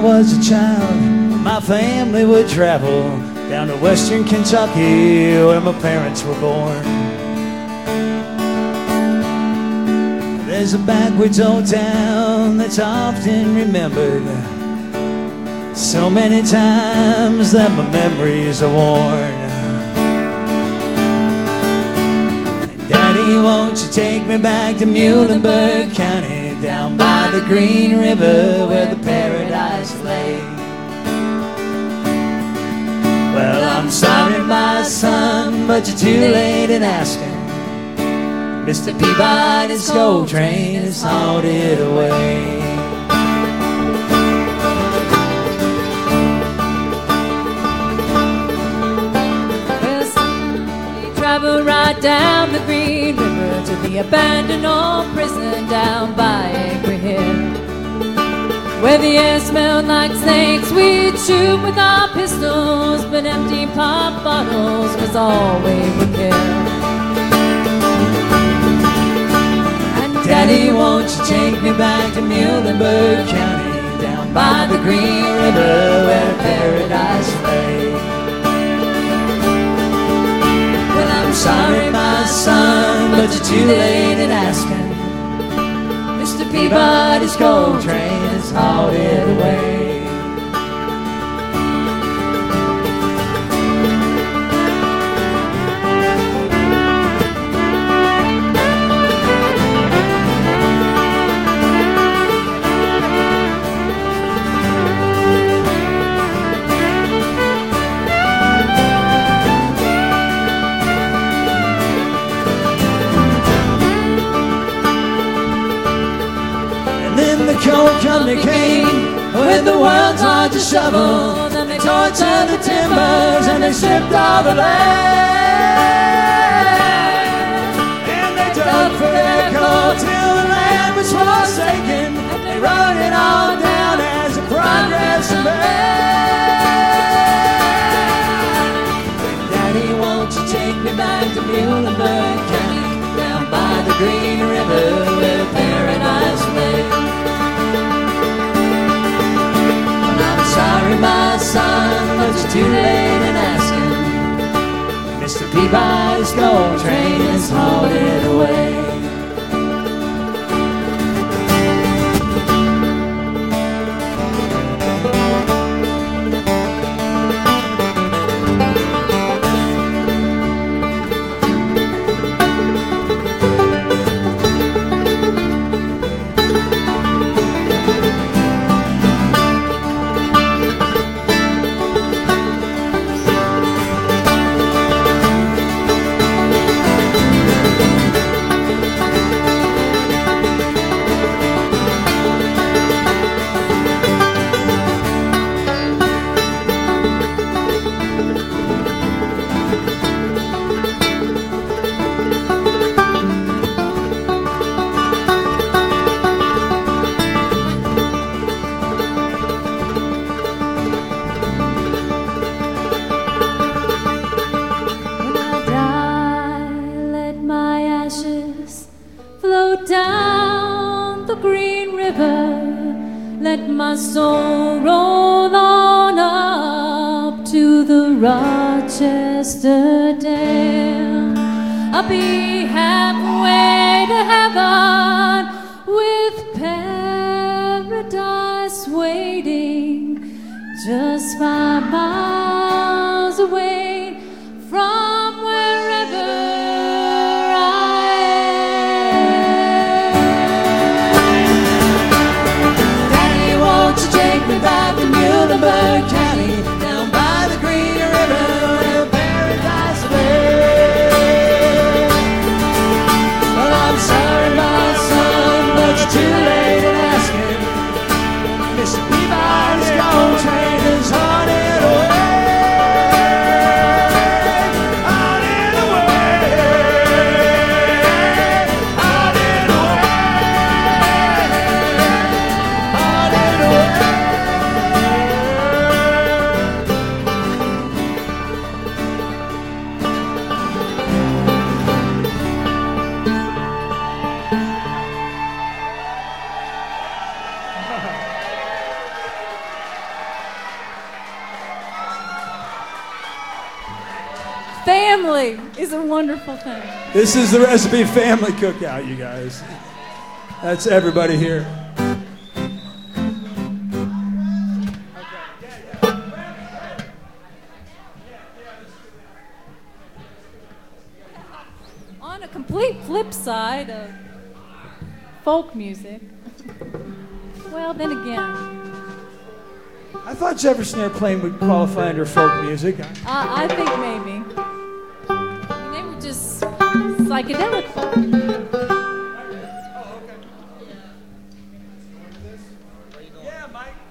was a child, my family would travel down to western Kentucky where my parents were born. There's a backwoods old town that's often remembered, so many times that my memories are worn. Daddy, won't you take me back to Muhlenberg County, down by the Green River where the paradise lay? Well, I'm sorry, my son, but you're too late in asking. Mr. Peabody's gold train is hauled it away. Well, son, we travel right down the Green River to the abandoned old prison down by Angry Hill, where the air smelled like snakes. We'd shoot with our pistols, but empty pop bottles was all we would kill. Daddy, won't you take me back to Muhlenberg County, down by the Green River where paradise lay? Well, I'm sorry, my son, but you're too late in asking. Mr. Peabody's gold train has hauled it away. Coal company came with the world's largest shovel. Then they tortured the timbers and they stripped all the land. And they dug for their coal till the land was forsaken. And they wrote it all down as a progress of man. Daddy, won't you take me back to Muhlenberg County, down by the Green River where paradise lay? Sorry, my son, but you're too late in asking. Mr. Peabody's gold train has hauled it away. Down the Green River, let my soul roll on up to the Rochester Dam. I'll be halfway to heaven with paradise waiting, just 5 miles away from wherever back to Muhlenberg County, down by the Green River where paradise lay. Well, I'm sorry, my son, but you're too late in asking. Mr. Peabody's gold train has hauled it away. is a wonderful thing. This is the Recipe Family Cookout, you guys. That's everybody here. On a complete flip side of folk music, well, then again, I thought Jefferson Airplane would qualify under folk music. I think maybe. They were just psychedelic folk. Yeah, Mike.